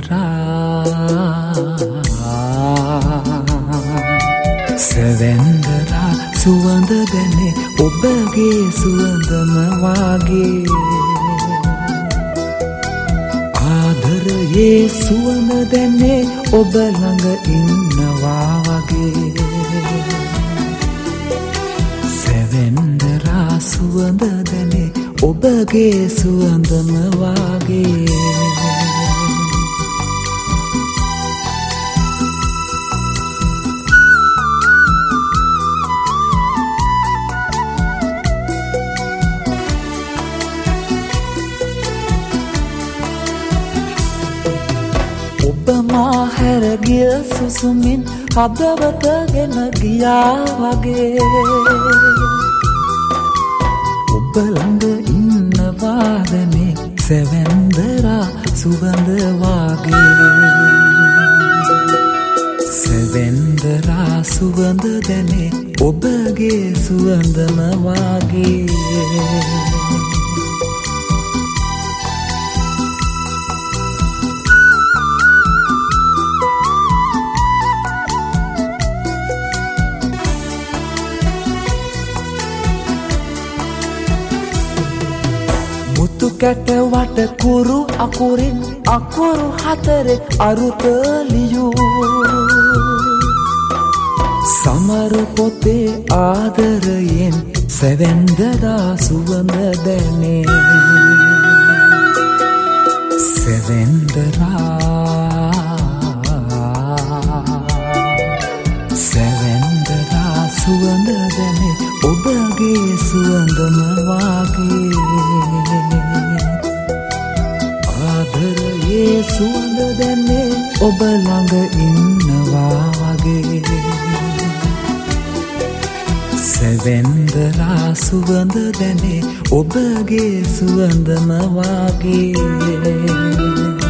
සැවැන්දරා සුවඳ දැනේ ඔබගේ සුවඳම වාගේ ආදරයේ සුවඳ දැනේ ඔබ ළඟ ඉන්නවා වගේ සැවැන්දරා සුවඳ දැනේ ඔබගේ සුවඳම වාගේ ඔබ මා හැර ගිය සුසුමින් හදවත ගෙන ගියා වගේ ඔබ ළඟ ඉන්නවා දැනේ සැවැන්දරා සුවඳ වාගේ සැවැන්දරා සුවඳ දැනේ ඔබගේ සුවඳම වාගේ මුතු කැට වට කුරු අකුරින් අකුරු හතරේ අරුත ලියූ සමර පොතේ ආදරයෙන් සැවැන්දරා සුවඳ දැනේ සැවැන්දරා සුවඳ දැනේ ඔබගේ සුවඳම වාගේ ආදරයේ සුවඳ දැනේ ඔබ ළඟ ඉන්නවා වගේ සැවැන්දරා සුවඳ දැනේ ඔබගේ සුවඳම වාගේ